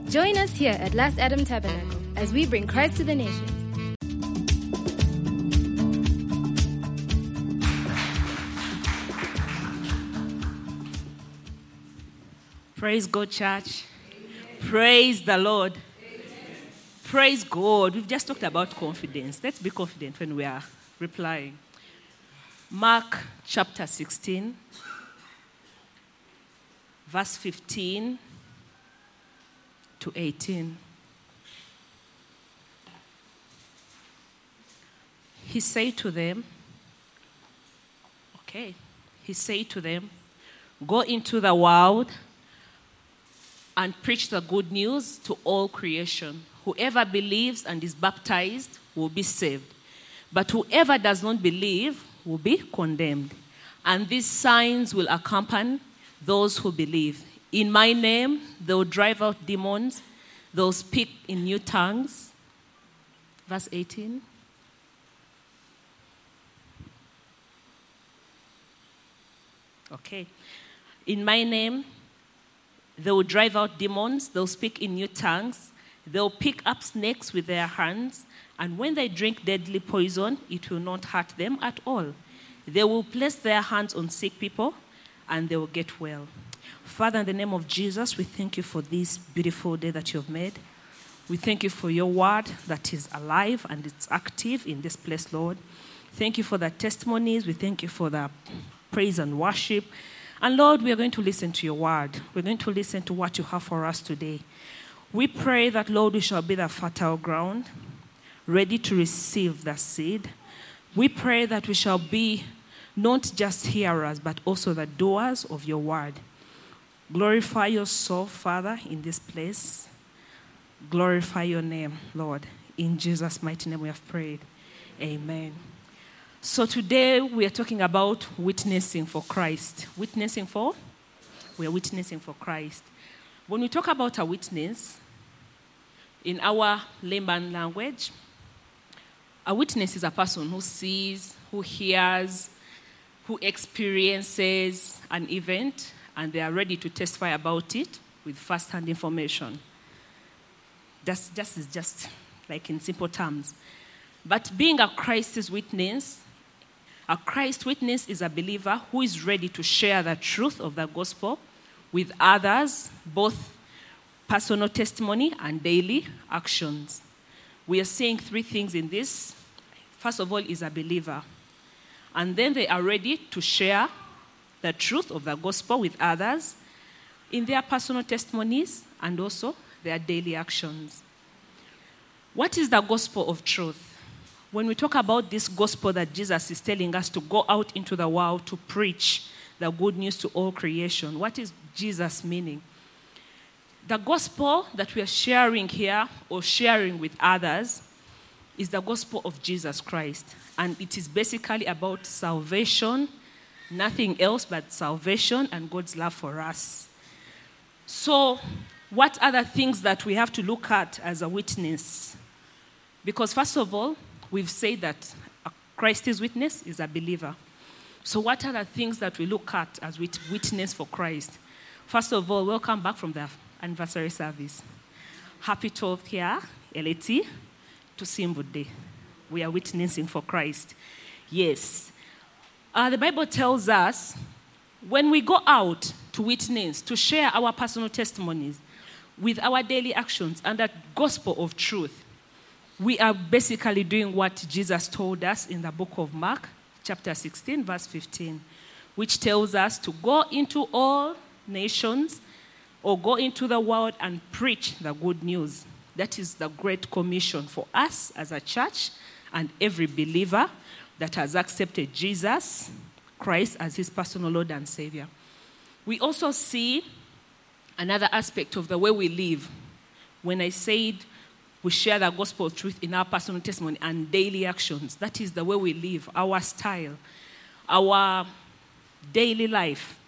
Join us here at Last Adam Tabernacle as we bring Christ to the nations. Praise God, church. Amen. Praise the Lord. Amen. Praise God. We've just talked about confidence. Let's be confident when we are replying. Mark chapter 16, verse 15 to 18. He said to them, go into the world and preach the good news to all creation. Whoever believes and is baptized will be saved, but whoever does not believe will be condemned. And these signs will accompany those who believe. In my name, they will drive out demons. They will speak in new tongues. Verse 18. Okay. In my name, they will drive out demons. They'll speak in new tongues. They'll pick up snakes with their hands. And when they drink deadly poison, it will not hurt them at all. They will place their hands on sick people, and they will get well. Father, in the name of Jesus, we thank you for this beautiful day that you have made. We thank you for your word that is alive and it's active in this place, Lord. Thank you for the testimonies. We thank you for the praise and worship. And Lord, we are going to listen to your word. We're going to listen to what you have for us today. We pray that, Lord, we shall be the fertile ground, ready to receive the seed. We pray that we shall be not just hearers, but also the doers of your word. Glorify yourself, Father, in this place. Glorify your name, Lord. In Jesus' mighty name we have prayed. Amen. So today we are talking about witnessing for Christ. We are witnessing for Christ. When we talk about a witness, in our layman language, a witness is a person who sees, who hears, who experiences an event, and they are ready to testify about it with first-hand information. That's just like in simple terms. But being a Christ's witness, a Christ witness is a believer who is ready to share the truth of the gospel with others, both personal testimony and daily actions. We are seeing three things in this. First of all is a believer. And then they are ready to share the truth of the gospel with others in their personal testimonies and also their daily actions. What is the gospel of truth? When we talk about this gospel that Jesus is telling us to go out into the world to preach the good news to all creation, what is Jesus meaning? The gospel that we are sharing here or sharing with others is the gospel of Jesus Christ. And it is basically about salvation, nothing else but salvation and God's love for us. So, what are the things that we have to look at as a witness? Because first of all, we've said that a Christ's witness is a believer. So what are the things that we look at as we witness for Christ? First of all, welcome back from the anniversary service. Happy 12th year, LAT, to Simba Day. We are witnessing for Christ. Yes. The Bible tells us when we go out to witness, to share our personal testimonies with our daily actions and that gospel of truth, we are basically doing what Jesus told us in the book of Mark, chapter 16, verse 15, which tells us to go into all nations or go into the world and preach the good news. That is the Great Commission for us as a church and every believer that has accepted Jesus Christ as his personal Lord and Savior. We also see another aspect of the way we live. When I said we share the gospel of truth in our personal testimony and daily actions, that is the way we live, our style, our daily life.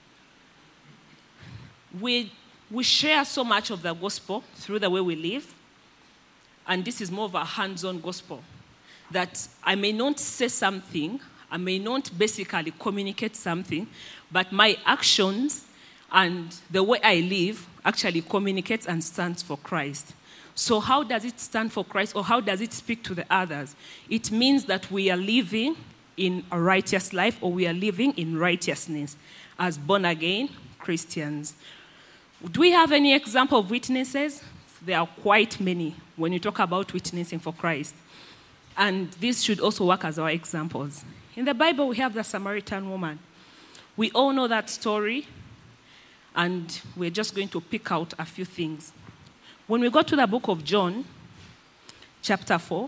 We share so much of the gospel through the way we live, and this is more of a hands-on gospel, that I may not say something, I may not basically communicate something, but my actions and the way I live actually communicates and stands for Christ. So how does it stand for Christ, or how does it speak to the others? It means that we are living in a righteous life, or we are living in righteousness as born-again Christians. Do we have any example of witnesses? There are quite many when you talk about witnessing for Christ. And this should also work as our examples. In the Bible, we have the Samaritan woman. We all know that story, and we're just going to pick out a few things. When we go to the book of John, chapter 4,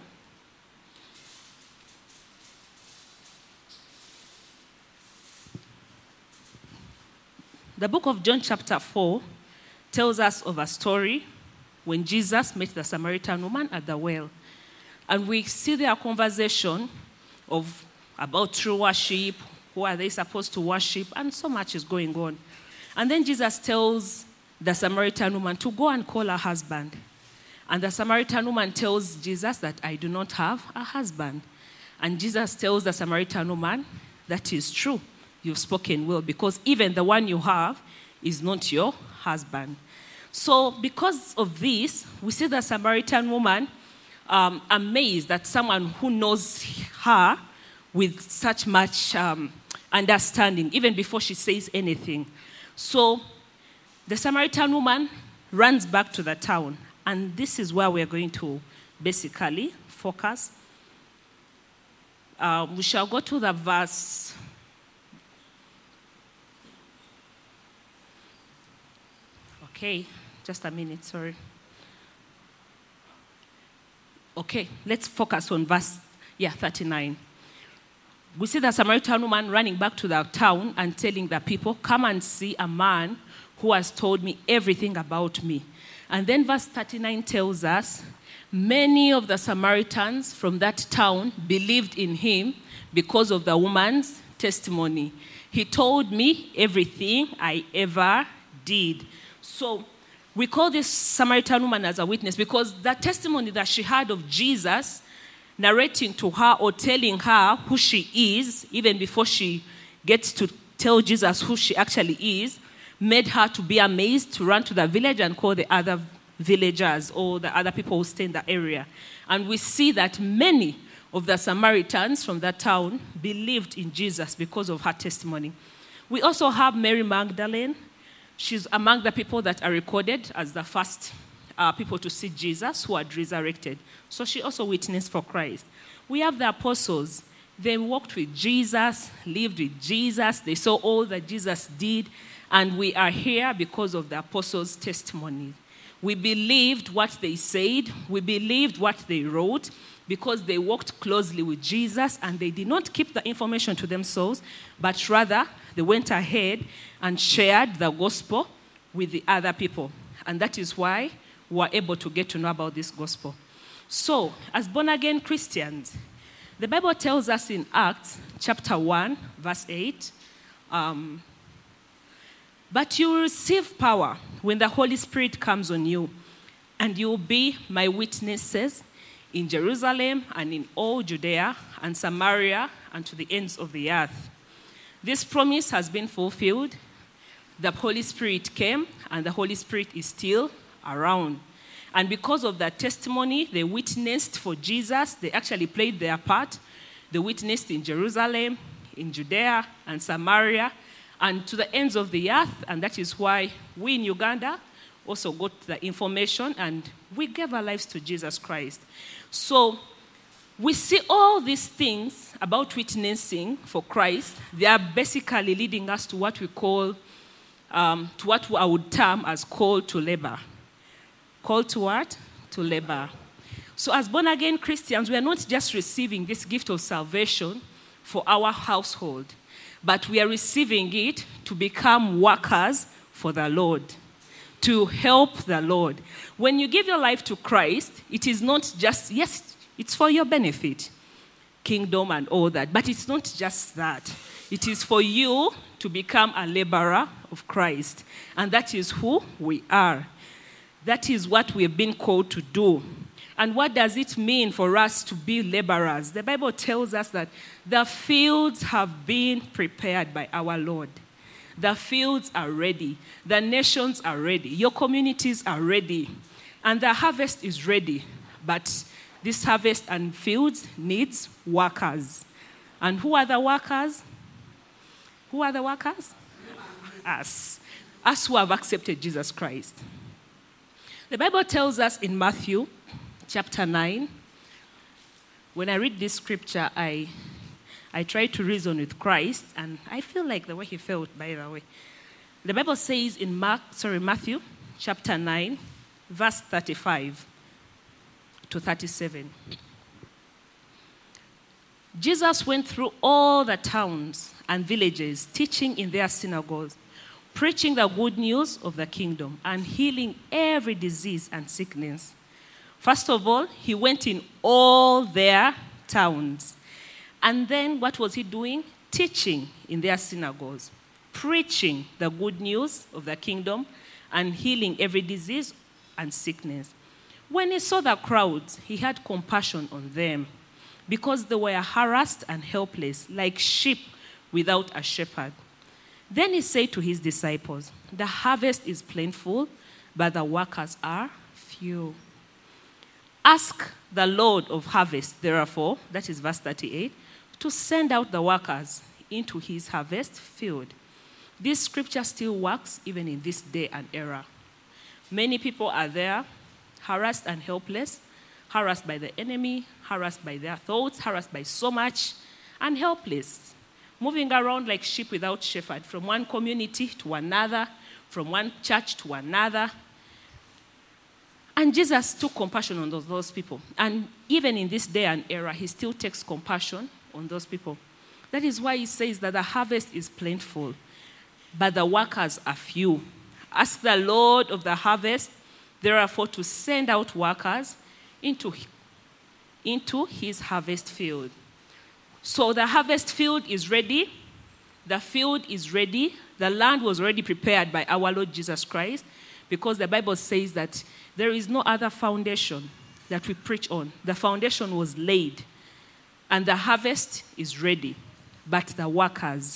the book of John, chapter 4, tells us of a story when Jesus met the Samaritan woman at the well. And we see their conversation about true worship, who are they supposed to worship, and so much is going on. And then Jesus tells the Samaritan woman to go and call her husband. And the Samaritan woman tells Jesus that I do not have a husband. And Jesus tells the Samaritan woman, that is true, you've spoken well, because even the one you have is not your husband. So because of this, we see the Samaritan woman amazed that someone who knows her with such much understanding, even before she says anything. So the Samaritan woman runs back to the town, and this is where we're going to basically focus. We shall go to the verse. Okay, just a minute, sorry. Okay, let's focus on verse 39. We see the Samaritan woman running back to the town and telling the people, come and see a man who has told me everything about me. And then verse 39 tells us, many of the Samaritans from that town believed in him because of the woman's testimony. He told me everything I ever did. So we call this Samaritan woman as a witness because the testimony that she had of Jesus narrating to her or telling her who she is, even before she gets to tell Jesus who she actually is, made her to be amazed, to run to the village and call the other villagers or the other people who stay in the area. And we see that many of the Samaritans from that town believed in Jesus because of her testimony. We also have Mary Magdalene. She's among the people that are recorded as the first people to see Jesus who had resurrected. So she also witnessed for Christ. We have the apostles. They walked with Jesus, lived with Jesus. They saw all that Jesus did. And we are here because of the apostles' testimony. We believed what they said. We believed what they wrote because they walked closely with Jesus and they did not keep the information to themselves, but rather they went ahead and shared the gospel with the other people. And that is why we were able to get to know about this gospel. So, as born-again Christians, the Bible tells us in Acts chapter 1, verse 8, but you will receive power when the Holy Spirit comes on you, and you will be my witnesses in Jerusalem and in all Judea and Samaria and to the ends of the earth. This promise has been fulfilled. The Holy Spirit came, and the Holy Spirit is still around. And because of that testimony, they witnessed for Jesus. They actually played their part. They witnessed in Jerusalem, in Judea, and Samaria, and to the ends of the earth. And that is why we in Uganda also got the information, and we gave our lives to Jesus Christ. So we see all these things about witnessing for Christ. They are basically leading us to what we call, to what I would term as call to labor. Call to what? To labor. So as born-again Christians, we are not just receiving this gift of salvation for our household, but we are receiving it to become workers for the Lord, to help the Lord. When you give your life to Christ, it is not just, yes, it's for your benefit, kingdom and all that, but it's not just that. It is for you to become a laborer of Christ, and that is who we are. That is what we have been called to do. And what does it mean for us to be laborers? The Bible tells us that the fields have been prepared by our Lord. The fields are ready. The nations are ready. Your communities are ready. And the harvest is ready. But this harvest and fields needs workers. And who are the workers? Who are the workers? Us. Us who have accepted Jesus Christ. The Bible tells us in Matthew chapter 9, when I read this scripture, I try to reason with Christ, and I feel like the way he felt, by the way. The Bible says in Matthew chapter 9, verse 35 to 37. Jesus went through all the towns and villages, teaching in their synagogues, preaching the good news of the kingdom, and healing every disease and sickness. First of all, he went in all their towns. And then what was he doing? Teaching in their synagogues, preaching the good news of the kingdom, and healing every disease and sickness. When he saw the crowds, he had compassion on them, because they were harassed and helpless, like sheep without a shepherd. Then he said to his disciples, "The harvest is plentiful, but the workers are few. Ask the Lord of harvest, therefore," that is verse 38, "to send out the workers into his harvest field." This scripture still works even in this day and era. Many people are there, harassed and helpless, harassed by the enemy, harassed by their thoughts, harassed by so much, and helpless, moving around like sheep without shepherd, from one community to another, from one church to another. And Jesus took compassion on those people. And even in this day and era, he still takes compassion on those people. That is why he says that the harvest is plentiful, but the workers are few. Ask the Lord of the harvest, therefore, to send out workers into his harvest field. So the harvest field is ready. The field is ready. The land was already prepared by our Lord Jesus Christ, because the Bible says that there is no other foundation that we preach on. The foundation was laid, and the harvest is ready. But the workers,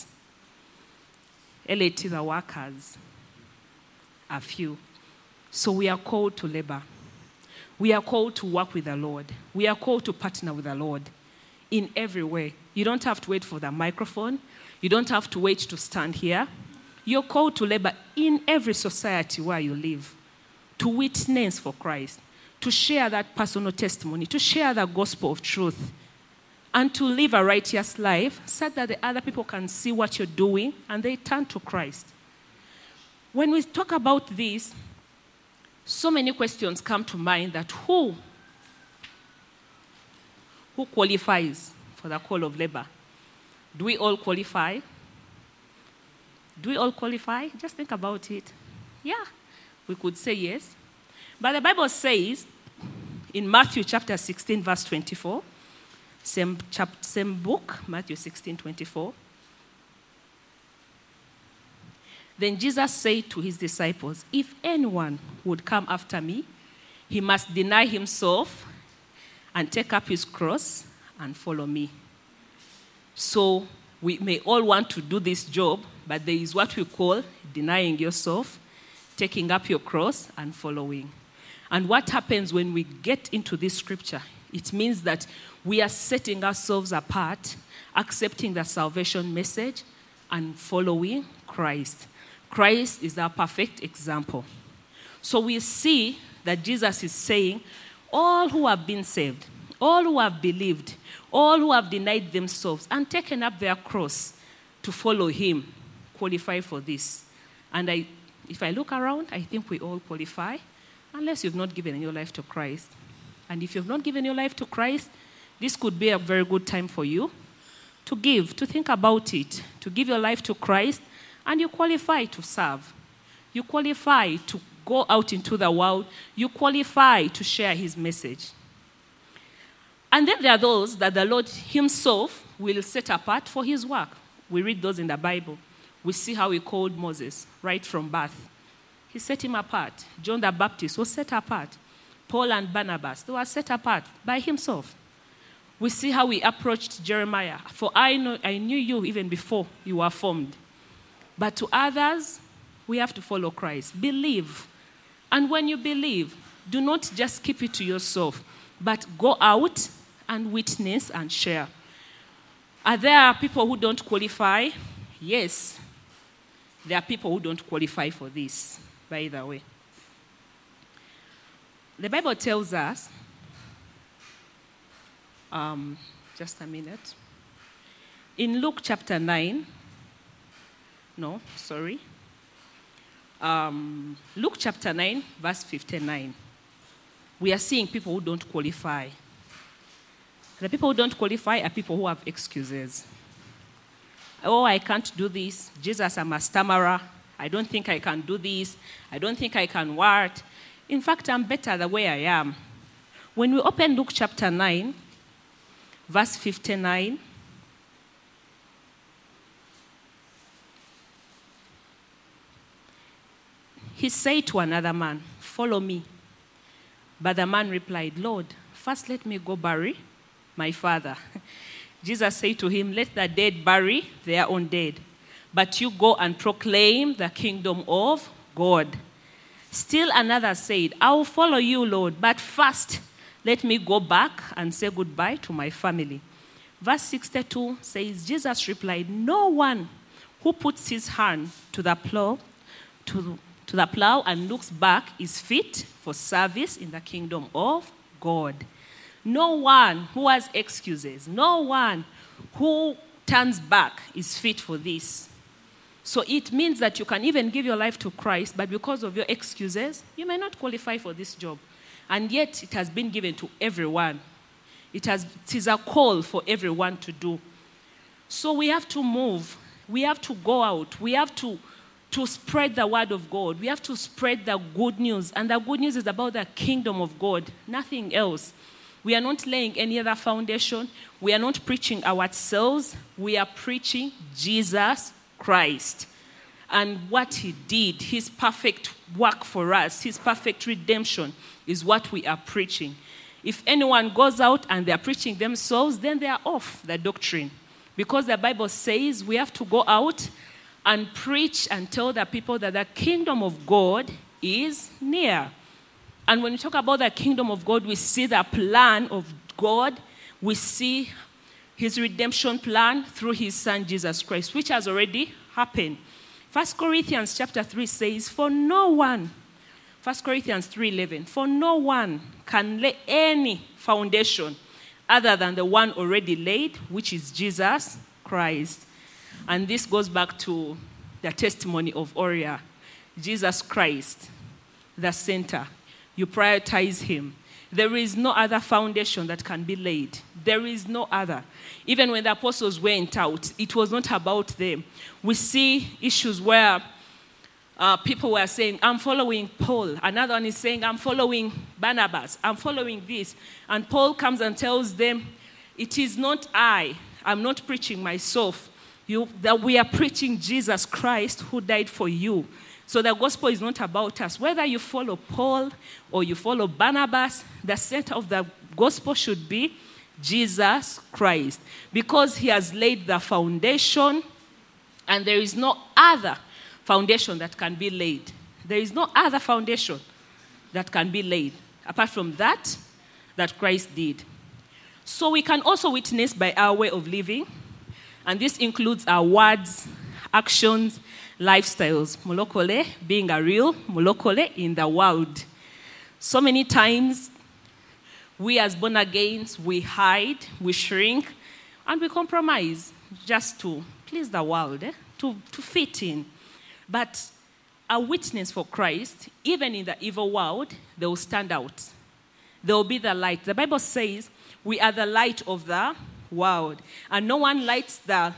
the workers, are few. So we are called to labor. We are called to work with the Lord. We are called to partner with the Lord in every way. You don't have to wait for the microphone. You don't have to wait to stand here. You're called to labor in every society where you live, to witness for Christ, to share that personal testimony, to share the gospel of truth, and to live a righteous life so that the other people can see what you're doing and they turn to Christ. When we talk about this, so many questions come to mind that who qualifies for the call of labor? Do we all qualify? Do we all qualify? Just think about it. Yeah, we could say yes. But the Bible says in Matthew chapter 16, verse 24, same book, Matthew 16, 24. Then Jesus said to his disciples, "If anyone would come after me, he must deny himself and take up his cross and follow me." So we may all want to do this job, but there is what we call denying yourself, taking up your cross, and following. And what happens when we get into this scripture? It means that we are setting ourselves apart, accepting the salvation message, and following Christ. Christ is our perfect example. So we see that Jesus is saying, all who have been saved, all who have believed, all who have denied themselves and taken up their cross to follow him qualify for this. And if I look around, I think we all qualify, unless you've not given your life to Christ. And if you've not given your life to Christ, this could be a very good time for you to give, to think about it, to give your life to Christ, and you qualify to serve. You qualify to go out into the world. You qualify to share his message. And then there are those that the Lord himself will set apart for his work. We read those in the Bible. We see how he called Moses right from birth. He set him apart. John the Baptist was set apart. Paul and Barnabas, they were set apart by himself. We see how he approached Jeremiah. "For I knew you even before you were formed." But to others, we have to follow Christ. Believe. And when you believe, do not just keep it to yourself, but go out and witness and share. Are there people who don't qualify? Yes. There are people who don't qualify for this, by the way. The Bible tells us, just a minute. In Luke chapter 9, Luke chapter 9, verse 59. We are seeing people who don't qualify. The people who don't qualify are people who have excuses. Oh, I can't do this. Jesus, I'm a stammerer. I don't think I can do this. I don't think I can what. In fact, I'm better the way I am. When we open Luke chapter 9, verse 59, he said to another man, "Follow me." But the man replied, "Lord, first let me go bury my father." Jesus said to him, "Let the dead bury their own dead, but you go and proclaim the kingdom of God." Still another said, "I will follow you, Lord, but first let me go back and say goodbye to my family." Verse 62 says, Jesus replied, "No one who puts his hand to the plow and looks back is fit for service in the kingdom of God." No one who has excuses, no one who turns back is fit for this. So it means that you can even give your life to Christ, but because of your excuses, you may not qualify for this job. And yet it has been given to everyone. It is a call for everyone to do. So we have to move. We have to go out. We have to spread the word of God. We have to spread the good news. And the good news is about the kingdom of God, nothing else. We are not laying any other foundation. We are not preaching ourselves. We are preaching Jesus Christ and what he did, his perfect work for us, his perfect redemption is what we are preaching. If anyone goes out and they are preaching themselves, then they are off the doctrine. Because the Bible says we have to go out and preach and tell the people that the kingdom of God is near. And when we talk about the kingdom of God, we see the plan of God. We see his redemption plan through his son, Jesus Christ, which has already happened. 1 Corinthians chapter 3 says, "For no one," 1 Corinthians 3:11, "for no one can lay any foundation other than the one already laid, which is Jesus Christ." And this goes back to the testimony of Uriah. Jesus Christ, the center. You prioritize him. There is no other foundation that can be laid. There is no other. Even when the apostles went out, it was not about them. We see issues where people were saying, "I'm following Paul." Another one is saying, "I'm following Barnabas. I'm following this." And Paul comes and tells them, "It is not I. I'm not preaching myself. That we are preaching Jesus Christ who died for you." So the gospel is not about us. Whether you follow Paul or you follow Barnabas, the center of the gospel should be Jesus Christ. Because he has laid the foundation and there is no other foundation that can be laid. There is no other foundation that can be laid apart from that Christ did. So we can also witness by our way of living. And this includes our words, actions, lifestyles. Mulokole being a real mulokole in the world. So many times, we as born agains, we hide, we shrink, and we compromise just to please the world, to fit in. But a witness for Christ, even in the evil world, they will stand out. They will be the light. The Bible says we are the light of the world. And no one lights the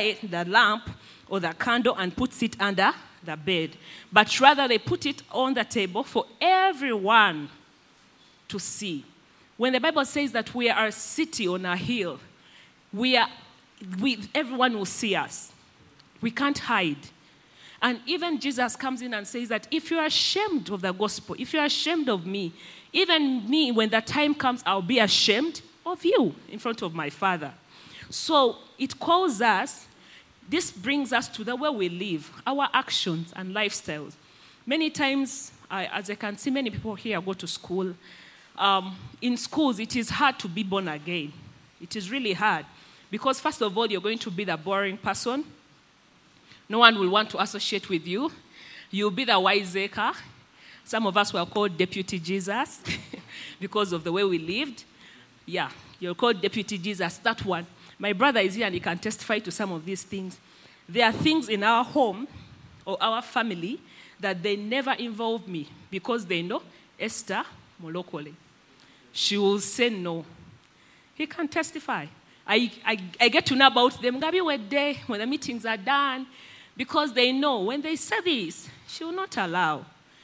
lamp or the candle and puts it under the bed. But rather they put it on the table for everyone to see. When the Bible says that we are a city on a hill, everyone will see us. We can't hide. And even Jesus comes in and says that if you are ashamed of the gospel, if you are ashamed of me, even me, when the time comes, I'll be ashamed of you in front of my Father. So it calls us, this brings us to the way we live, our actions and lifestyles. Many times, as I can see, many people here go to school. In schools, it is hard to be born again. It is really hard. Because first of all, you're going to be the boring person. No one will want to associate with you. You'll be the wiseacre. Some of us were called Deputy Jesus because of the way we lived. Yeah, you're called Deputy Jesus, that one. My brother is here and he can testify to some of these things. There are things in our home or our family that they never involve me because they know Esther Molokole. She will say no. He can testify. I get to know about them. Gabi were there when the meetings are done because they know when they say this, she will not allow.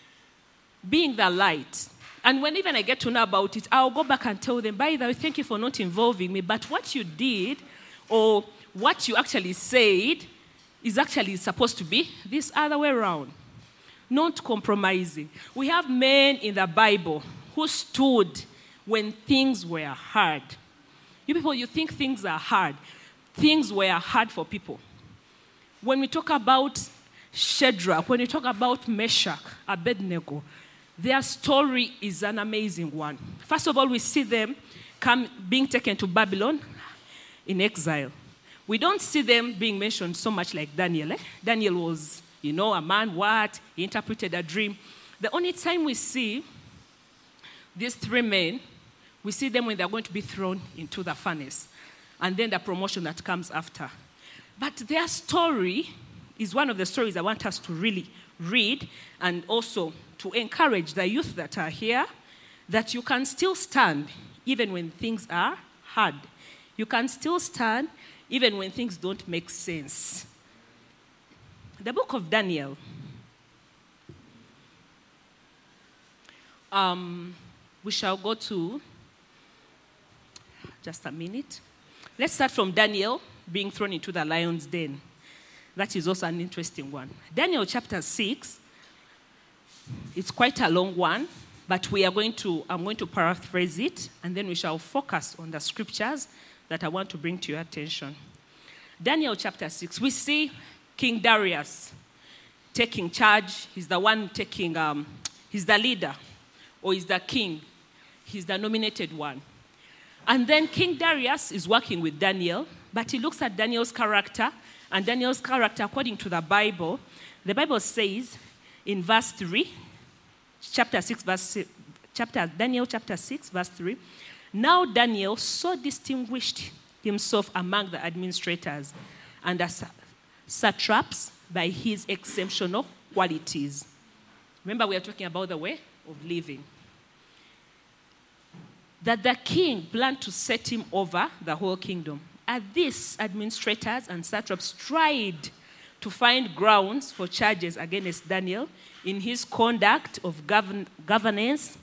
Being the light. And when even I get to know about it, I'll go back and tell them, by the way, thank you for not involving me, but what you did or what you actually said is actually supposed to be this other way around. Not compromising. We have men in the Bible who stood when things were hard. You people, you think things are hard. Things were hard for people. When we talk about Shadrach, when we talk about Meshach, Abednego, their story is an amazing one. First of all, we see them being taken to Babylon in exile. We don't see them being mentioned so much like Daniel. Daniel was, a man, he interpreted a dream. The only time we see these three men, we see them when they're going to be thrown into the furnace, and then the promotion that comes after. But their story is one of the stories I want us to really read, and also to encourage the youth that are here that you can still stand even when things are hard. You can still stand even when things don't make sense. The book of Daniel. We shall go to, just a minute. Let's start from Daniel being thrown into the lion's den. That is also an interesting one. Daniel chapter 6, it's quite a long one, but I'm going to paraphrase it, and then we shall focus on the scriptures that I want to bring to your attention. Daniel chapter 6, we see King Darius taking charge. He's the one he's the leader, or he's the king. He's the nominated one. And then King Darius is working with Daniel, but he looks at Daniel's character, and Daniel's character, according to the Bible says in verse 3, Daniel chapter 6, verse 3, now Daniel so distinguished himself among the administrators and the satraps by his exceptional qualities. Remember, we are talking about the way of living. That the king planned to set him over the whole kingdom. At this, administrators and satraps tried to find grounds for charges against Daniel in his conduct of governance.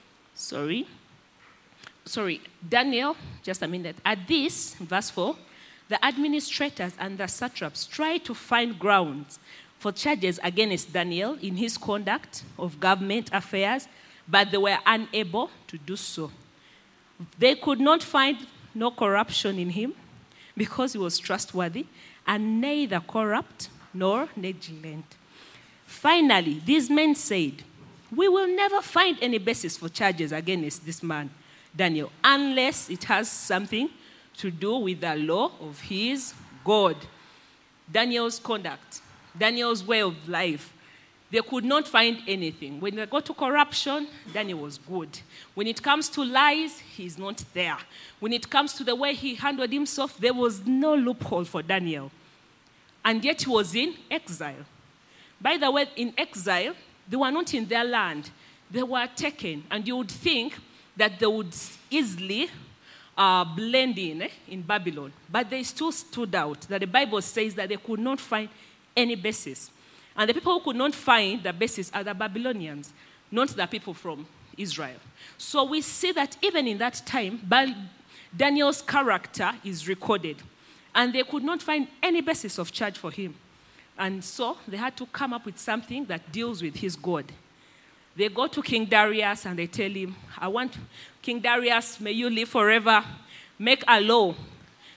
Daniel, just a minute. At this, verse 4, the administrators and the satraps tried to find grounds for charges against Daniel in his conduct of government affairs, but they were unable to do so. They could not find no corruption in him because he was trustworthy and neither corrupt nor negligent. Finally, these men said, we will never find any basis for charges against this man, Daniel, unless it has something to do with the law of his God. Daniel's conduct, Daniel's way of life. They could not find anything. When they got to corruption, Daniel was good. When it comes to lies, he's not there. When it comes to the way he handled himself, there was no loophole for Daniel. And yet he was in exile. By the way, in exile, they were not in their land. They were taken. And you would think that they would easily blend in Babylon. But they still stood out. That the Bible says that they could not find any basis. And the people who could not find the basis are the Babylonians, not the people from Israel. So we see that even in that time, Daniel's character is recorded. And they could not find any basis of charge for him. And so they had to come up with something that deals with his God. They go to King Darius and they tell him, King Darius, may you live forever. Make a law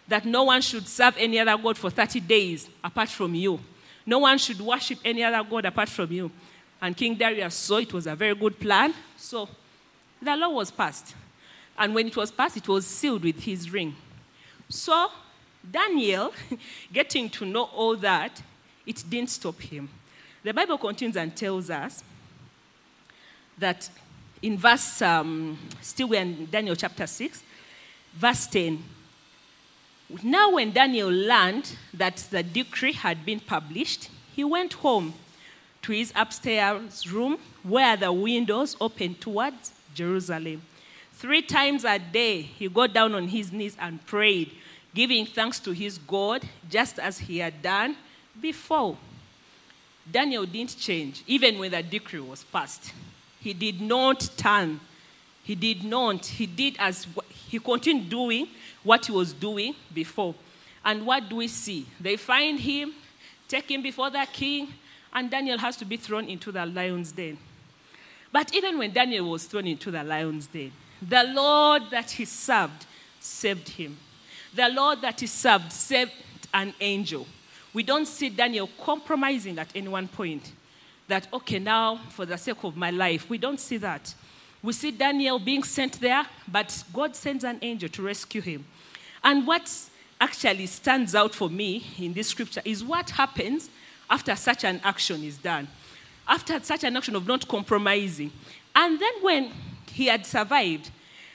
that no one should serve any other God for 30 days apart from you. No one should worship any other God apart from you. And King Darius saw it was a very good plan. So the law was passed. And when it was passed, it was sealed with his ring. So Daniel, getting to know all that, it didn't stop him. The Bible continues and tells us that in verse, still we're in Daniel chapter 6, verse 10. Now when Daniel learned that the decree had been published, he went home to his upstairs room where the windows opened towards Jerusalem. 3 times a day he got down on his knees and prayed, giving thanks to his God, just as he had done before. Daniel didn't change, even when the decree was passed. He did not turn. He did not. He continued doing what he was doing before. And what do we see? They find him, take him before the king, and Daniel has to be thrown into the lion's den. But even when Daniel was thrown into the lion's den, the Lord that he served saved him. The Lord that he served saved an angel. We don't see Daniel compromising at any one point. That, okay, now for the sake of my life. We don't see that. We see Daniel being sent there, but God sends an angel to rescue him. And what actually stands out for me in this scripture is what happens after such an action is done. After such an action of not compromising. And then when he had survived,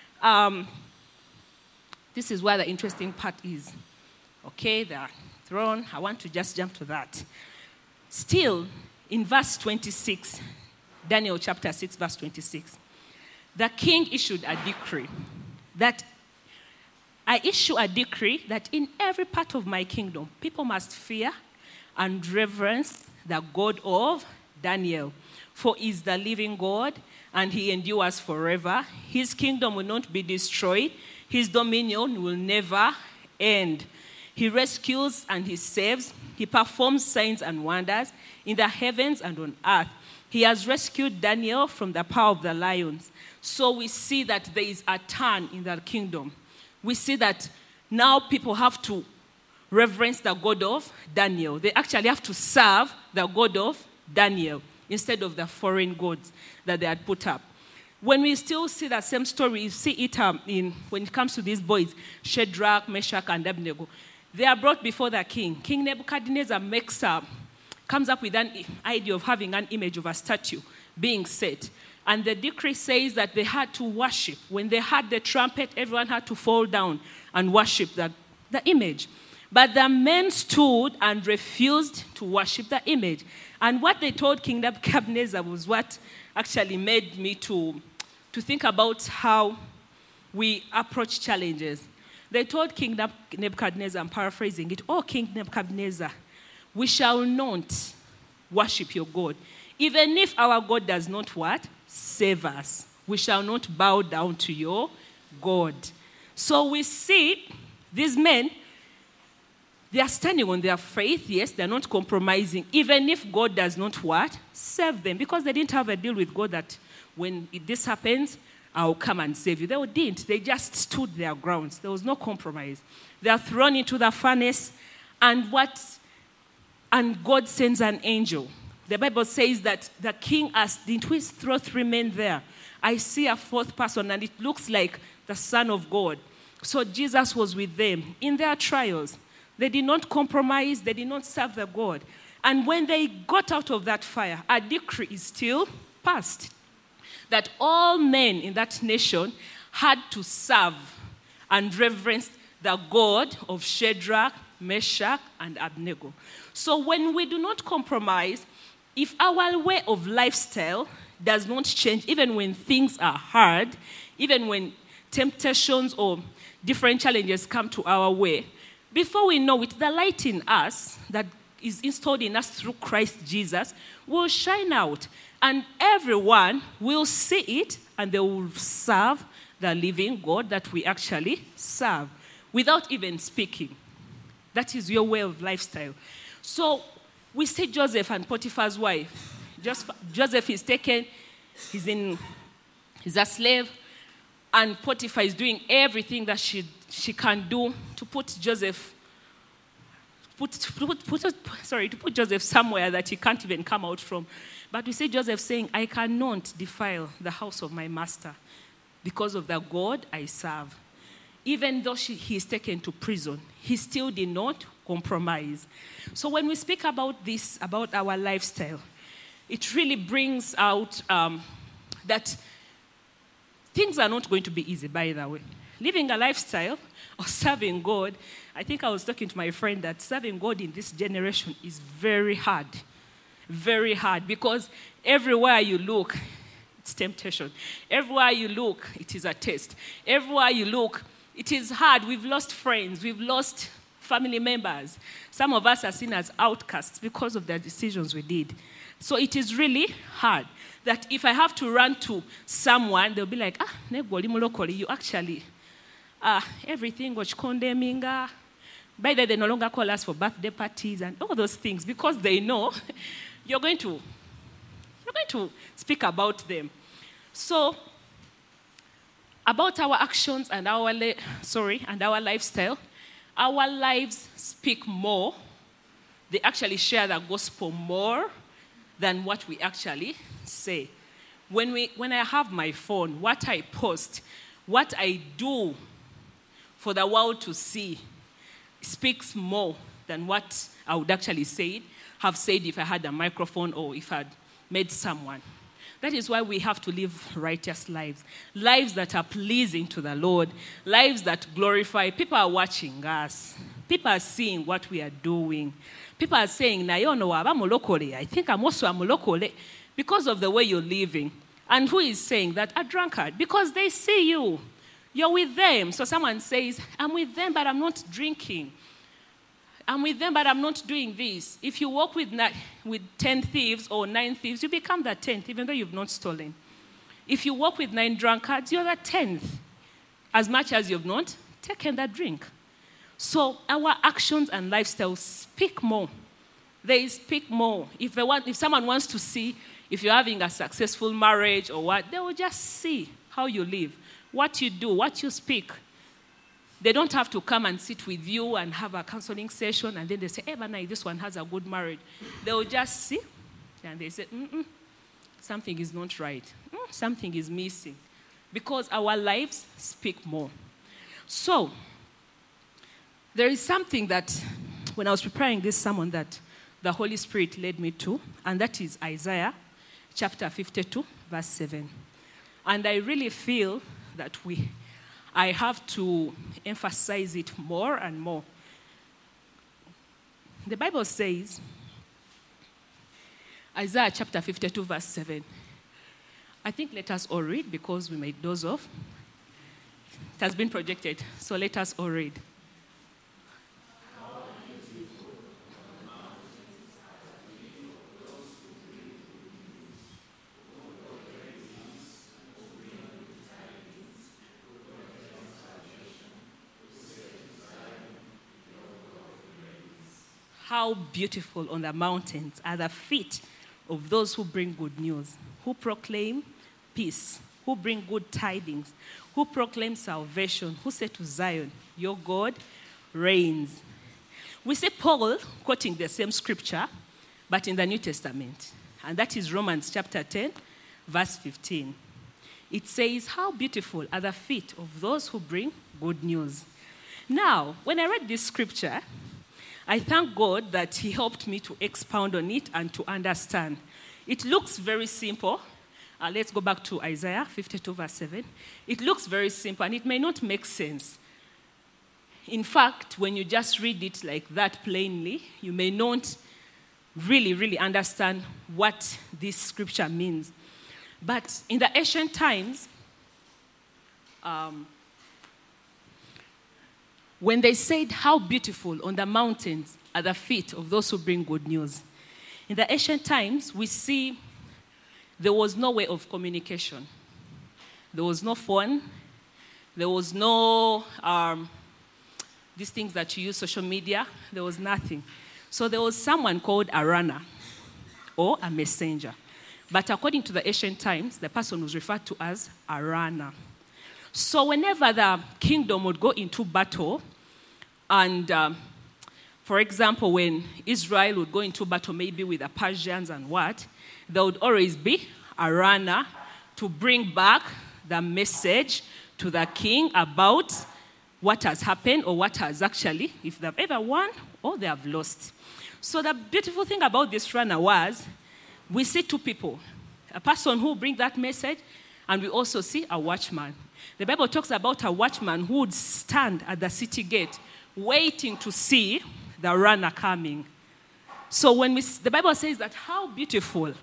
this is where the interesting part is. Okay, the throne, I want to just jump to that. Still, in verse 26, Daniel chapter 6, verse 26, the king issued a decree that I issue a decree that in every part of my kingdom, people must fear and reverence the God of Daniel. For he is the living God, and he endures forever. His kingdom will not be destroyed. His dominion will never end. He rescues and he saves. He performs signs and wonders in the heavens and on earth. He has rescued Daniel from the power of the lions. So we see that there is a turn in the kingdom. We see that now people have to reverence the God of Daniel. They actually have to serve the God of Daniel instead of the foreign gods that they had put up. When we still see that same story, you see it when it comes to these boys, Shadrach, Meshach, and Abednego. They are brought before the king. King Nebuchadnezzar comes up with an idea of having an image of a statue being set. And the decree says that they had to worship. When they heard the trumpet, everyone had to fall down and worship the image. But the men stood and refused to worship the image. And what they told King Nebuchadnezzar was what actually made me to think about how we approach challenges. They told King Nebuchadnezzar, I'm paraphrasing it, "Oh, King Nebuchadnezzar, we shall not worship your God. Even if our God does not what? Save us. We shall not bow down to your God." So we see these men, they are standing on their faith. Yes, they're not compromising. Even if God does not what? Save them. Because they didn't have a deal with God that when this happens, I'll come and save you. They didn't. They just stood their grounds. There was no compromise. They are thrown into the furnace. And God sends an angel. The Bible says that the king asked, didn't we throw 3 men there? I see a 4th person, and it looks like the Son of God. So Jesus was with them in their trials. They did not compromise. They did not serve the God. And when they got out of that fire, a decree is still passed that all men in that nation had to serve and reverence the God of Shadrach, Meshach, and Abednego. So when we do not compromise, if our way of lifestyle does not change, even when things are hard, even when temptations or different challenges come to our way, before we know it, the light in us that is installed in us through Christ Jesus will shine out. And everyone will see it, and they will serve the living God that we actually serve without even speaking. That is your way of lifestyle. So we see Joseph and Potiphar's wife. Joseph is taken, he's a slave. And Potiphar is doing everything that she can do to put Joseph somewhere that he can't even come out from. But we see Joseph saying, I cannot defile the house of my master because of the God I serve. Even though he is taken to prison, he still did not compromise. So when we speak about this, about our lifestyle, it really brings out that things are not going to be easy, by the way. Living a lifestyle or serving God, I think I was talking to my friend that serving God in this generation is very hard. Very hard, because everywhere you look, it's temptation. Everywhere you look, it is a test. Everywhere you look, it is hard. We've lost friends. We've lost family members. Some of us are seen as outcasts because of the decisions we did. So it is really hard that if I have to run to someone, they'll be like, you actually, everything was condemning. By then, they no longer call us for birthday parties and all those things because they know you're going to speak about them. So, about our actions and our lifestyle, our lives speak more. They actually share the gospel more than what we actually say. When I have my phone, what I post, what I do for the world to see speaks more than what I would actually have said if I had a microphone or if I'd met someone. That is why we have to live righteous lives. Lives that are pleasing to the Lord. Lives that glorify. People are watching us. People are seeing what we are doing. People are saying, I think I'm also a mulokole because of the way you're living. And who is saying that? A drunkard. Because they see you. You're with them. So someone says, I'm with them, but I'm not drinking. I'm with them, but I'm not doing this. If you walk with 10 thieves or 9 thieves, you become the 10th, even though you've not stolen. If you walk with 9 drunkards, you're the 10th, as much as you've not taken that drink. So our actions and lifestyles speak more. They speak more. If someone wants to see if you're having a successful marriage or what, they will just see how you live, what you do, what you speak. They don't have to come and sit with you and have a counseling session and then they say, Banai, this one has a good marriage. They will just see and they say, something is not right. Something is missing. Because our lives speak more. So, there is something that, when I was preparing this sermon, that the Holy Spirit led me to, and that is Isaiah chapter 52, verse 7. And I really feel that I have to emphasize it more and more. The Bible says, Isaiah chapter 52, verse 7. I think let us all read because we might doze off. It has been projected, so let us all read. How beautiful on the mountains are the feet of those who bring good news, who proclaim peace, who bring good tidings, who proclaim salvation, who say to Zion, your God reigns. We see Paul quoting the same scripture, but in the New Testament. And that is Romans chapter 10, verse 15. It says, how beautiful are the feet of those who bring good news. Now, when I read this scripture, I thank God that he helped me to expound on it and to understand. It looks very simple. Let's go back to Isaiah 52, verse 7. It looks very simple, and it may not make sense. In fact, when you just read it like that plainly, you may not really understand what this scripture means. But in the ancient times, when they said how beautiful on the mountains are the feet of those who bring good news. In the ancient times, we see there was no way of communication. There was no phone. There was no, these things that you use, social media. There was nothing. So there was someone called a runner or a messenger. But according to the ancient times, the person was referred to as a runner. So whenever the kingdom would go into battle, and for example, when Israel would go into battle, maybe with the Persians and what, there would always be a runner to bring back the message to the king about what has happened or what has actually, if they've ever won or they have lost. So the beautiful thing about this runner was, we see two people, a person who brings that message, and we also see a watchman. The Bible talks about a watchman who would stand at the city gate waiting to see the runner coming. So when the Bible says that how beautiful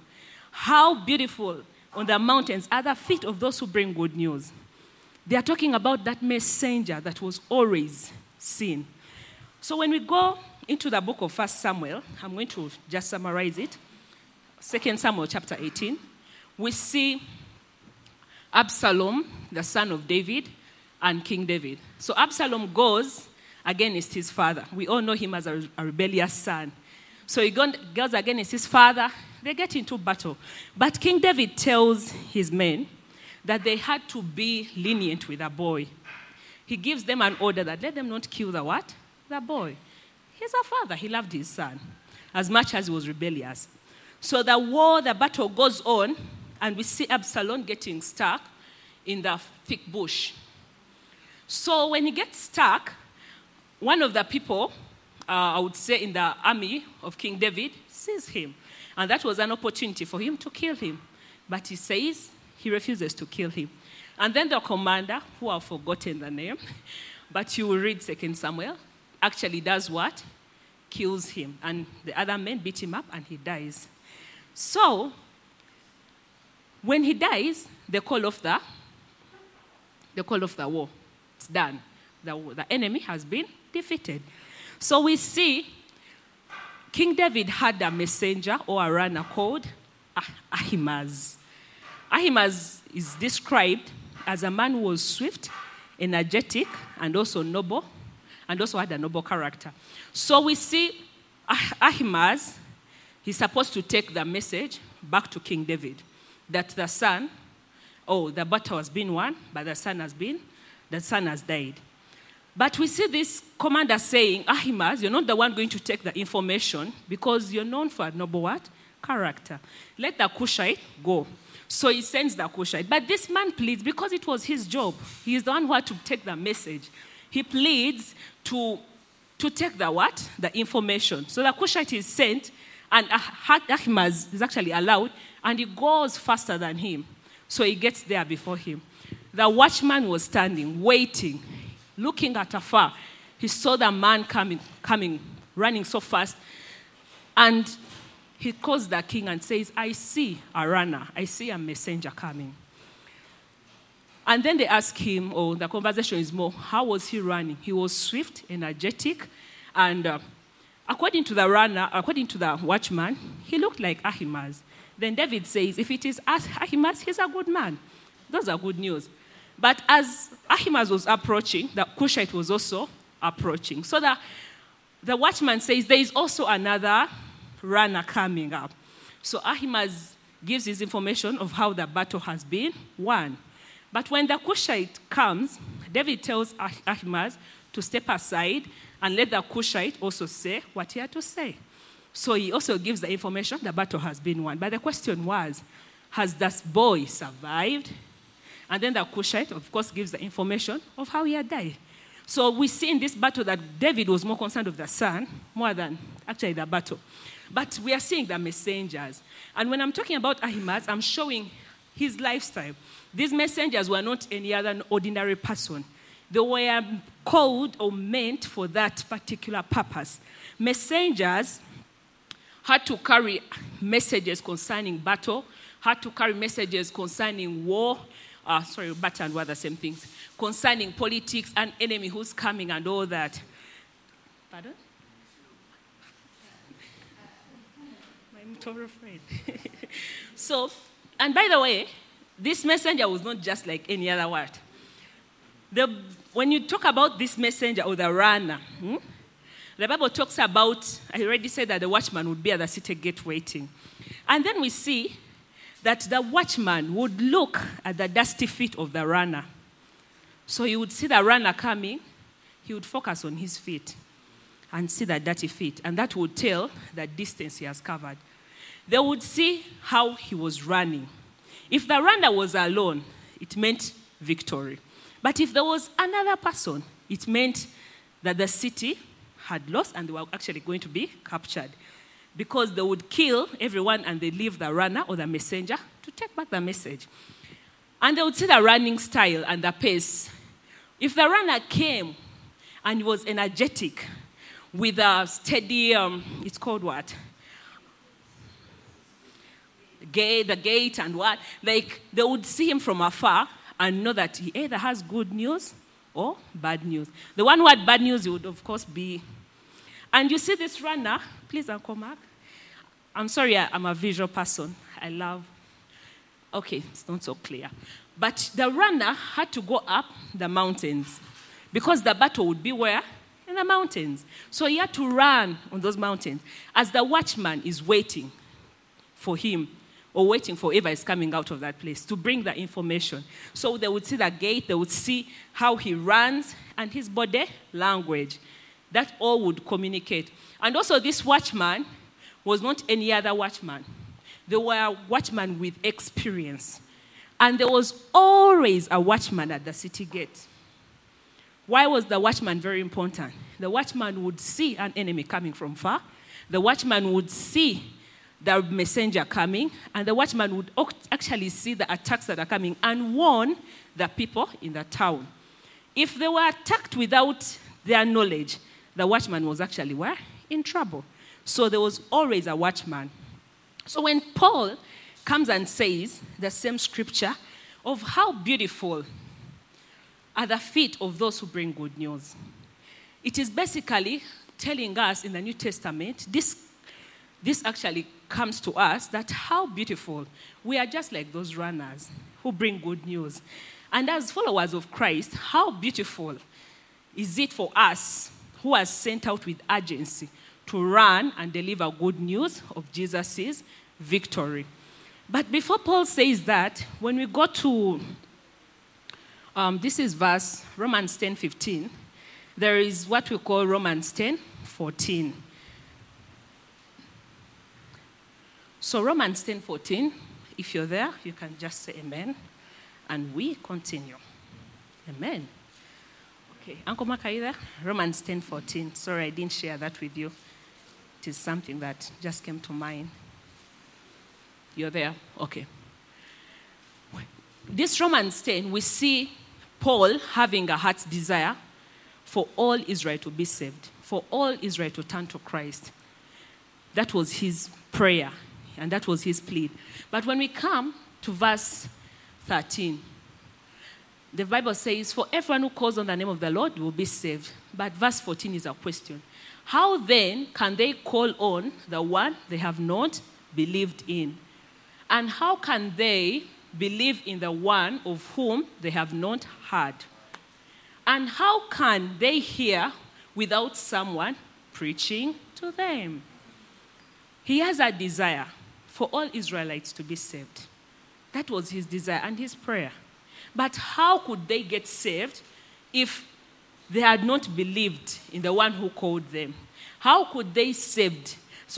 on the mountains are the feet of those who bring good news. They are talking about that messenger that was always seen. So when we go into the book of 1 Samuel, I'm going to just summarize it. 2 Samuel chapter 18, we see Absalom, the son of David, and King David. So Absalom goes against his father. We all know him as a rebellious son. So he goes against his father. They get into battle. But King David tells his men that they had to be lenient with the boy. He gives them an order that let them not kill the what? The boy. He's a father. He loved his son as much as he was rebellious. So the battle goes on, and we see Absalom getting stuck in the thick bush. So when he gets stuck, one of the people, I would say in the army of King David, sees him. And that was an opportunity for him to kill him. But he says he refuses to kill him. And then the commander, who I've forgotten the name, but you will read 2 Samuel, actually does what? Kills him. And the other men beat him up and he dies. So, when he dies, they call off the war. It's done. The enemy has been defeated. So we see King David had a messenger or a runner called Ahimaaz. Ahimaaz is described as a man who was swift, energetic, and also noble, and also had a noble character. So we see Ahimaaz, he's supposed to take the message back to King David that the battle has been won, but the son has died. But we see this commander saying, Ahimaaz, you're not the one going to take the information because you're known for a noble what? Character. Let the Cushite go. So he sends the Cushite. But this man pleads, because it was his job. He is the one who had to take the message. He pleads to take the what? The information. So the Cushite is sent, and Ahimaaz is actually allowed, and he goes faster than him. So he gets there before him. The watchman was standing, waiting, looking at afar. He saw the man coming, running so fast. And he calls the king and says, I see a runner. I see a messenger coming. And then they ask him, the conversation is more, how was he running? He was swift, energetic, and according to the watchman, he looked like Ahimaaz. Then David says, if it is Ahimaaz, he's a good man. Those are good news. But as Ahimaaz was approaching, the Cushite was also approaching. So the watchman says, there is also another runner coming up. So Ahimaaz gives his information of how the battle has been won. But when the Cushite comes, David tells Ahimaaz to step aside and let the Cushite also say what he had to say. So he also gives the information the battle has been won. But the question was, has this boy survived? And then the Cushite, of course, gives the information of how he had died. So we see in this battle that David was more concerned with the son more than actually the battle. But we are seeing the messengers. And when I'm talking about Ahimaaz, I'm showing his lifestyle. These messengers were not any other ordinary person. They were called or meant for that particular purpose. Messengers had to carry messages concerning battle, had to carry messages concerning war, battle and war, the same things, concerning politics, an enemy who's coming and all that. Pardon? I'm totally afraid. So, and by the way, this messenger was not just like any other word. When you talk about this messenger or the runner, the Bible talks about, I already said that the watchman would be at the city gate waiting. And then we see that the watchman would look at the dusty feet of the runner. So he would see the runner coming, he would focus on his feet and see the dirty feet, and that would tell the distance he has covered. They would see how he was running. If the runner was alone, it meant victory. But if there was another person, it meant that the city had lost and they were actually going to be captured, because they would kill everyone and they leave the runner or the messenger to take back the message. And they would see the running style and the pace. If the runner came and was energetic with a steady, it's called what? The gate and what? Like, they would see him from afar and know that he either has good news or bad news. The one who had bad news, he would, of course, be. And you see this runner, please, Uncle Mark. I'm sorry, I'm a visual person. I love. Okay, it's not so clear. But the runner had to go up the mountains because the battle would be where? In the mountains. So he had to run on those mountains as the watchman is waiting for him, or waiting for whoever is coming out of that place to bring the information. So they would see the gate, they would see how he runs, and his body language. That all would communicate. And also this watchman was not any other watchman. They were watchmen with experience. And there was always a watchman at the city gate. Why was the watchman very important? The watchman would see an enemy coming from far. The watchman would see the messenger coming, and the watchman would actually see the attacks that are coming and warn the people in the town. If they were attacked without their knowledge, the watchman was actually where? In trouble. So there was always a watchman. So when Paul comes and says the same scripture of how beautiful are the feet of those who bring good news, it is basically telling us in the New Testament, this actually comes to us, that how beautiful we are, just like those runners who bring good news. And as followers of Christ, how beautiful is it for us who are sent out with urgency to run and deliver good news of Jesus' victory. But before Paul says that, when we go to, this is verse Romans 10:15, there is what we call Romans 10:14. So Romans 10:14, if you're there, you can just say amen, and we continue. Amen. Okay, Uncle Mark, are you there? Romans 10:14. Sorry, I didn't share that with you. It is something that just came to mind. You're there? Okay. This Romans 10, we see Paul having a heart's desire for all Israel to be saved, for all Israel to turn to Christ. That was his prayer, and that was his plea. But when we come to verse 13, the Bible says, for everyone who calls on the name of the Lord will be saved. But verse 14 is a question. How then can they call on the one they have not believed in? And how can they believe in the one of whom they have not heard? And how can they hear without someone preaching to them? He has a desire for all Israelites to be saved. That was his desire and his prayer. But how could they get saved if they had not believed in the one who called them? How could they be saved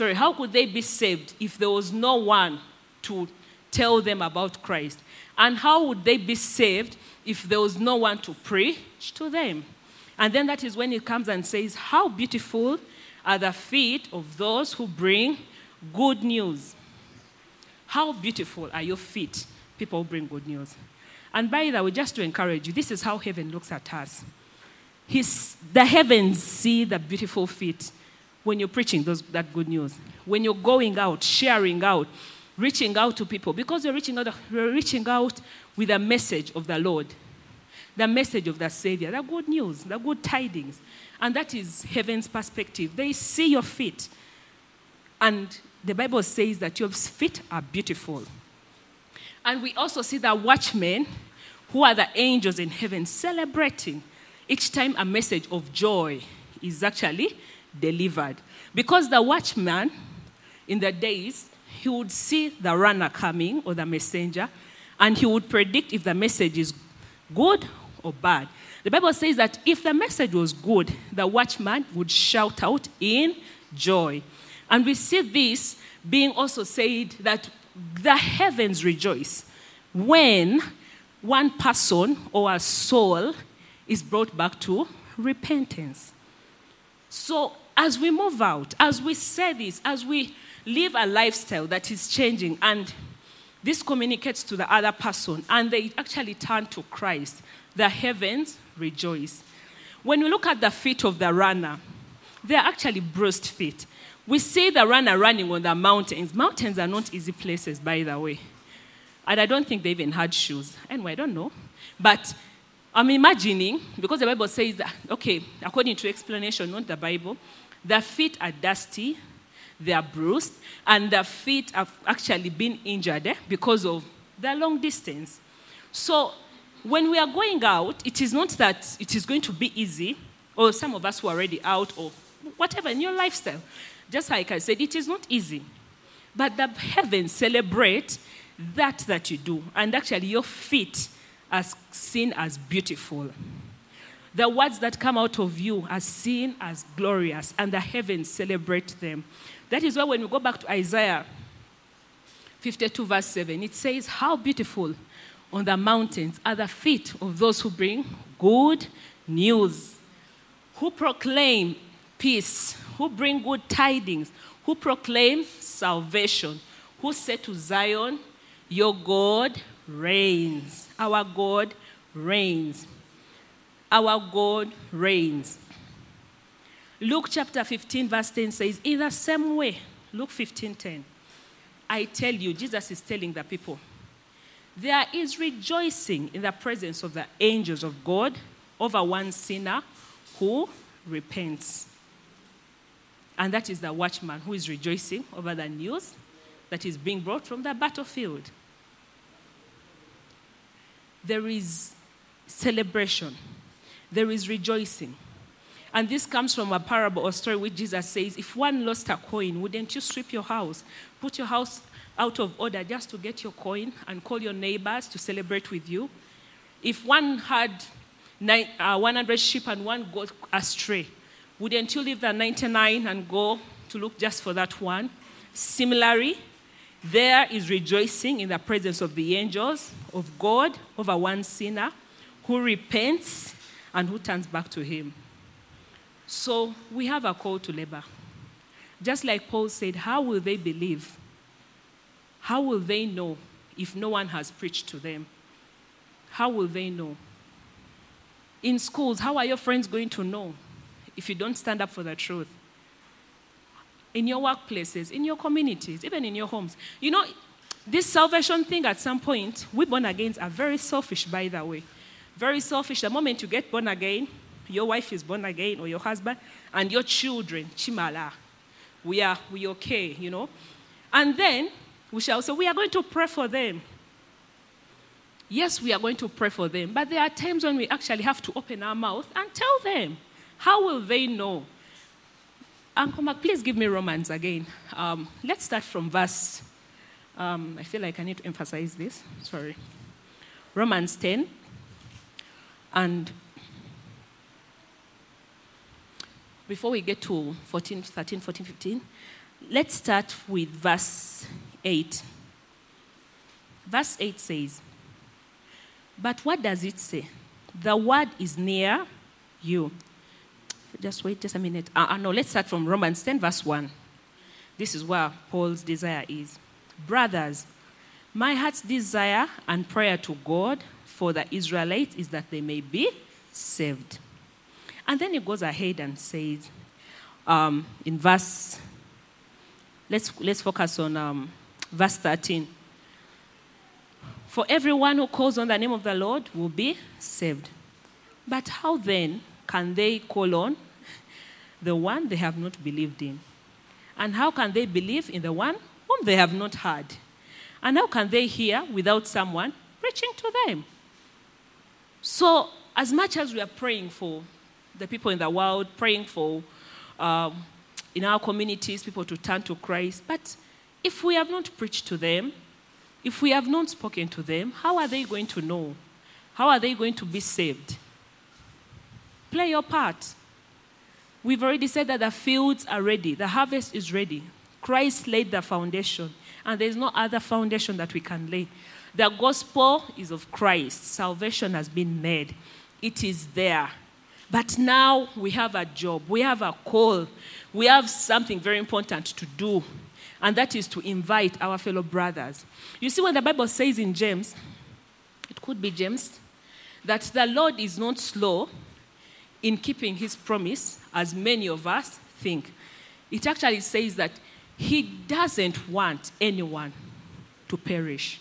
if there was no one to tell them about Christ? And how would they be saved if there was no one to preach to them? And then that is when it comes and says, how beautiful are the feet of those who bring good news. How beautiful are your feet, people who bring good news. And by the way, just to encourage you, this is how heaven looks at us. The heavens see the beautiful feet when you're preaching that good news. When you're going out, sharing out, reaching out to people. Because you're reaching out with a message of the Lord. The message of the Savior. The good news, the good tidings. And that is heaven's perspective. They see your feet. And the Bible says that your feet are beautiful. And we also see the watchmen, who are the angels in heaven, celebrating each time a message of joy is actually delivered. Because the watchman, in the days, he would see the runner coming or the messenger, and he would predict if the message is good or bad. The Bible says that if the message was good, the watchman would shout out in joy. And we see this being also said that the heavens rejoice when one person or a soul is brought back to repentance. So as we move out, as we say this, as we live a lifestyle that is changing, and this communicates to the other person, and they actually turn to Christ, the heavens rejoice. When we look at the feet of the runner, they are actually bruised feet. We see the runner running on the mountains. Mountains are not easy places, by the way. And I don't think they even had shoes. Anyway, I don't know. But I'm imagining, because the Bible says that, okay, according to explanation, not the Bible, the feet are dusty, they are bruised, and the feet have actually been injured because of the long distance. So when we are going out, it is not that it is going to be easy, or some of us who are already out, or whatever in your lifestyle. Just like I said, it is not easy. But the heavens celebrate that you do. And actually your feet are seen as beautiful. The words that come out of you are seen as glorious, and the heavens celebrate them. That is why when we go back to Isaiah 52 verse 7, it says, how beautiful on the mountains are the feet of those who bring good news, who proclaim peace, who bring good tidings, who proclaim salvation, who say to Zion, your God reigns. Our God reigns. Our God reigns. Luke chapter 15 verse 10 says, in the same way, Luke 15:10, I tell you, Jesus is telling the people, there is rejoicing in the presence of the angels of God over one sinner who repents. And that is the watchman who is rejoicing over the news that is being brought from the battlefield. There is celebration. There is rejoicing. And this comes from a parable or story which Jesus says, if one lost a coin, wouldn't you sweep your house, put your house out of order just to get your coin and call your neighbors to celebrate with you? If one had 100 sheep and one got astray, wouldn't you leave the 99 and go to look just for that one? Similarly, there is rejoicing in the presence of the angels of God over one sinner who repents and who turns back to him. So we have a call to labor. Just like Paul said, how will they believe? How will they know if no one has preached to them? How will they know? In schools, how are your friends going to know if you don't stand up for the truth? In your workplaces, in your communities, even in your homes. You know, this salvation thing at some point, we born agains are very selfish, by the way. Very selfish. The moment you get born again, your wife is born again, or your husband, and your children, chimala, we okay, you know. And then we shall say, we are going to pray for them. Yes, we are going to pray for them, but there are times when we actually have to open our mouth and tell them. How will they know? Uncle Mark, please give me Romans again. Let's start from verse, I feel like I need to emphasize this, sorry. Romans 10, and before we get to 13, 14, 15, let's start with verse 8. Verse 8 says, but what does it say? The word is near you. Just wait just a minute. No, let's start from Romans 10, verse 1. This is where Paul's desire is. Brothers, my heart's desire and prayer to God for the Israelites is that they may be saved. And then he goes ahead and says, in verse, let's focus on verse 13. For everyone who calls on the name of the Lord will be saved. But how then can they call on the one they have not believed in? And how can they believe in the one whom they have not heard? And how can they hear without someone preaching to them? So, as much as we are praying for the people in the world, praying for, in our communities, people to turn to Christ, but if we have not preached to them, if we have not spoken to them, how are they going to know? How are they going to be saved? Play your part. We've already said that the fields are ready. The harvest is ready. Christ laid the foundation, and there's no other foundation that we can lay. The gospel is of Christ. Salvation has been made. It is there. But now we have a job. We have a call. We have something very important to do, and that is to invite our fellow brothers. You see, when the Bible says in James, it could be James, that the Lord is not slow in keeping his promise, as many of us think. It actually says that he doesn't want anyone to perish.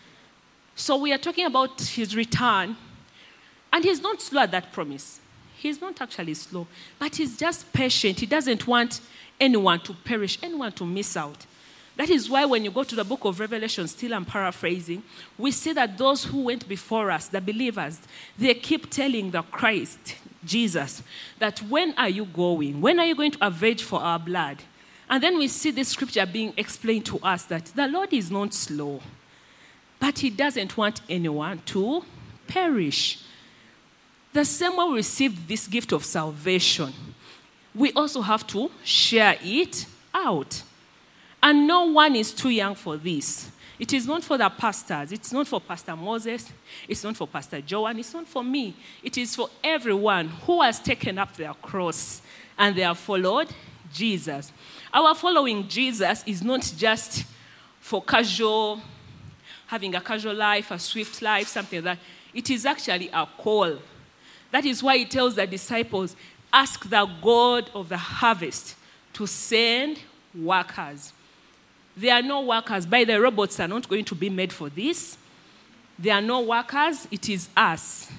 So we are talking about his return, and he's not slow at that promise. He's not actually slow, but he's just patient. He doesn't want anyone to perish, anyone to miss out. That is why when you go to the book of Revelation, still I'm paraphrasing, we see that those who went before us, the believers, they keep telling the Christ, Jesus, that when are you going? When are you going to avenge for our blood? And then we see this scripture being explained to us that the Lord is not slow, but he doesn't want anyone to perish. The same way we received this gift of salvation, we also have to share it out. And no one is too young for this. It is not for the pastors. It's not for Pastor Moses. It's not for Pastor Joan. It's not for me. It is for everyone who has taken up their cross and they have followed Jesus. Our following Jesus is not just for casual, having a casual life, a swift life, something like that. It is actually a call. That is why he tells the disciples, ask the God of the harvest to send workers. There are no workers. By the robots are not going to be made for this. There are no workers. It is us.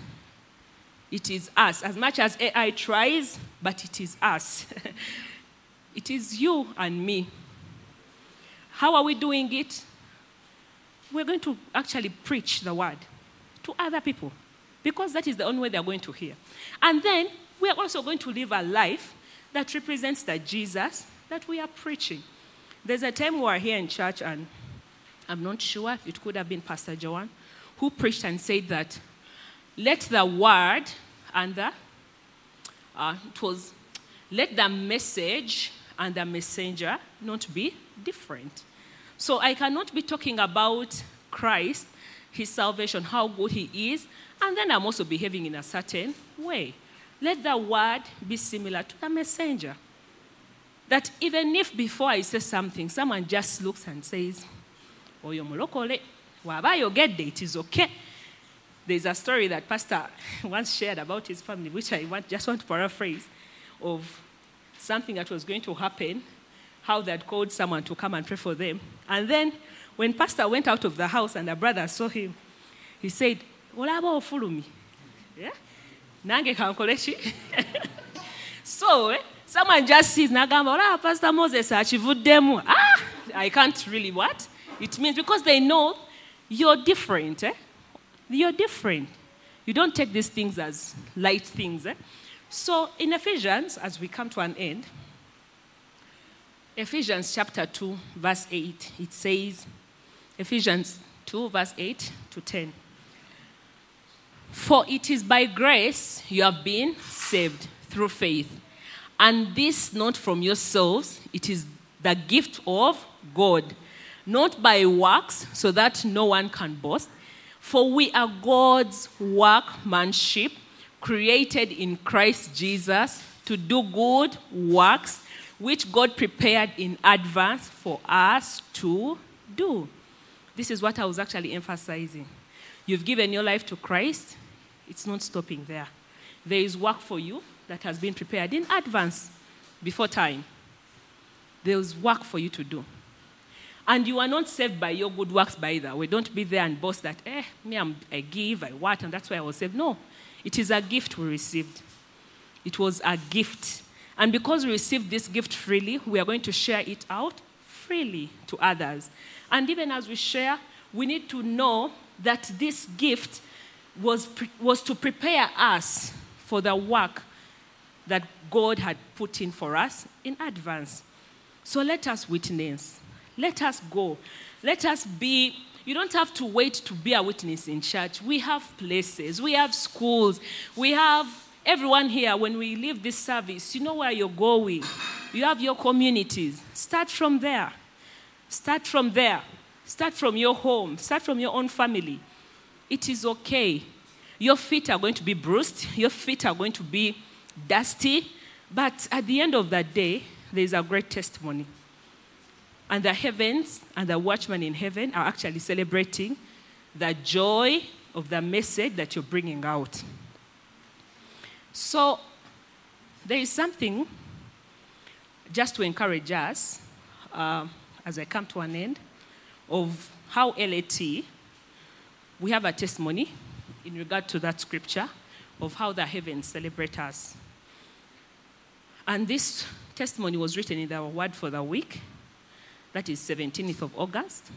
It is us. As much as AI tries, but it is us. It is you and me. How are we doing it? We're going to actually preach the word to other people, because that is the only way they're going to hear. And then we are also going to live a life that represents the Jesus that we are preaching. There's a time we were here in church, and I'm not sure, it could have been Pastor Joan, who preached and said that let the word and let the message and the messenger not be different. So I cannot be talking about Christ, his salvation, how good he is, and then I'm also behaving in a certain way. Let the word be similar to the messenger. That even if before I say something, someone just looks and says, Oyo mulokole, wabayo get there, it is okay. There's a story that Pastor once shared about his family, which I just want to paraphrase, of something that was going to happen, how they had called someone to come and pray for them. And then when Pastor went out of the house and the brother saw him, he said, Olaba ofulu me. Yeah? Nange kankoleshi. So, someone just sees Nagamba, Pastor Moses, achivuddemu. I can't really what? It means because they know you're different. You're different. You don't take these things as light things. So in Ephesians, as we come to an end, Ephesians chapter 2, verse 8, it says, Ephesians 2, verse 8 to 10. For it is by grace you have been saved through faith. And this not from yourselves, it is the gift of God, not by works, so that no one can boast. For we are God's workmanship, created in Christ Jesus to do good works, which God prepared in advance for us to do. This is what I was actually emphasizing. You've given your life to Christ. It's not stopping there. There is work for you that has been prepared in advance, before time. There's work for you to do. And you are not saved by your good works, by the way. Don't be there and boast that, I give, I what, and that's why I was saved. No, it is a gift we received. It was a gift. And because we received this gift freely, we are going to share it out freely to others. And even as we share, we need to know that this gift was to prepare us for the work that God had put in for us in advance. So let us witness. Let us go. Let us be You don't have to wait to be a witness in church. We have places, we have schools, we have everyone here. When we leave this service, you know where you're going. You have your communities. Start from there. Start from there. Start from your home. Start from your own family. It is okay. Your feet are going to be bruised. Your feet are going to be dusty. But at the end of that day, there is a great testimony. And the heavens and the watchmen in heaven are actually celebrating the joy of the message that you're bringing out. So there is something just to encourage us, as I come to an end, of how LAT, we have a testimony in regard to that scripture of how the heavens celebrate us. And this testimony was written in the Word for the Week. That is 17th of August,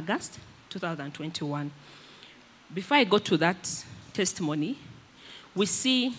2021. Before I go to that testimony, we see,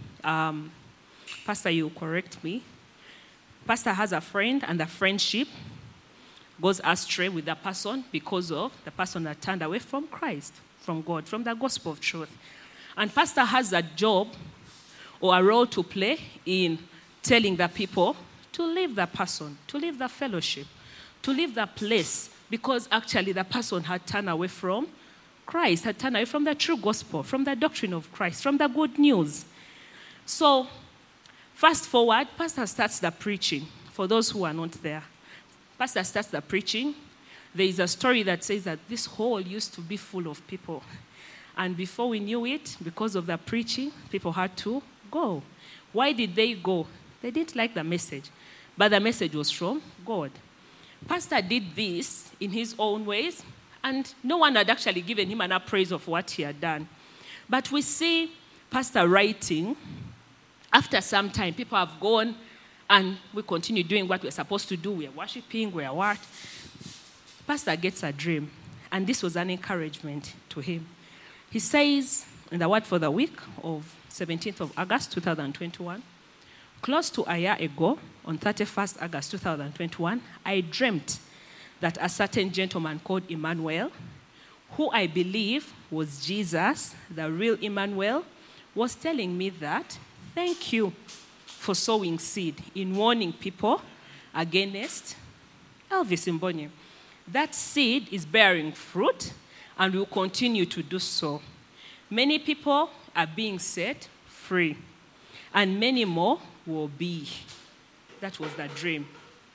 Pastor, you correct me. Pastor has a friend, and the friendship goes astray with the person because of the person that turned away from Christ, from God, from the gospel of truth. And Pastor has a job or a role to play in telling the people to leave the person, to leave the fellowship, to leave the place, because actually the person had turned away from Christ, had turned away from the true gospel, from the doctrine of Christ, from the good news. So, fast forward, Pastor starts the preaching. For those who are not there, Pastor starts the preaching. There is a story that says that this hall used to be full of people. And before we knew it, because of the preaching, people had to go. Why did they go? They didn't like the message. But the message was from God. Pastor did this in his own ways, and no one had actually given him an appraise of what he had done. But we see Pastor writing. After some time, people have gone, and we continue doing what we're supposed to do. We are worshiping, we are what? Pastor gets a dream, and this was an encouragement to him. He says, in the Word for the Week of 17th of August, 2021, close to a year ago, on 31st August 2021, I dreamt that a certain gentleman called Emmanuel, who I believe was Jesus, the real Emmanuel, was telling me that, thank you for sowing seed in warning people against Elvis Mbonye. That seed is bearing fruit and will continue to do so. Many people are being set free, and many more will be. That was the dream.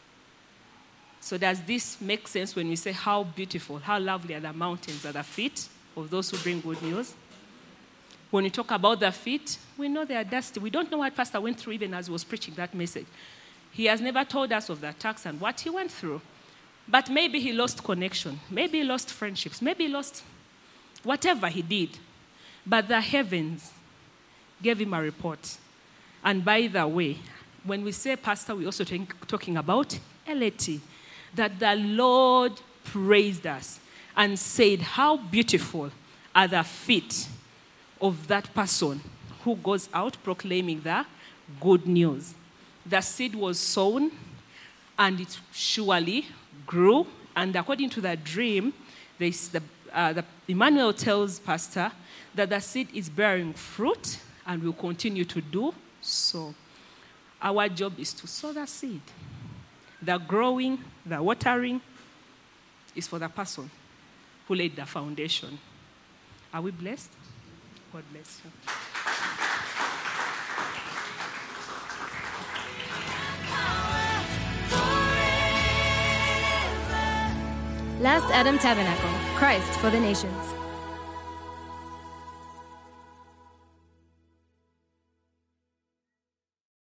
So does this make sense when we say how beautiful, how lovely are the mountains at the feet of those who bring good news? When we talk about the feet, we know they are dusty. We don't know what Pastor went through even as he was preaching that message. He has never told us of the attacks and what he went through. But maybe he lost connection. Maybe he lost friendships. Maybe he lost whatever he did. But the heavens gave him a report. And by the way, when we say pastor, we're also talking about LAT. That the Lord praised us and said, how beautiful are the feet of that person who goes out proclaiming the good news. The seed was sown, and it surely grew. And according to the dream, Emmanuel tells Pastor that the seed is bearing fruit and will continue to do so. Our job is to sow the seed. The growing, the watering is for the person who laid the foundation. Are we blessed? God bless you. Last Adam Tabernacle, Christ for the Nations.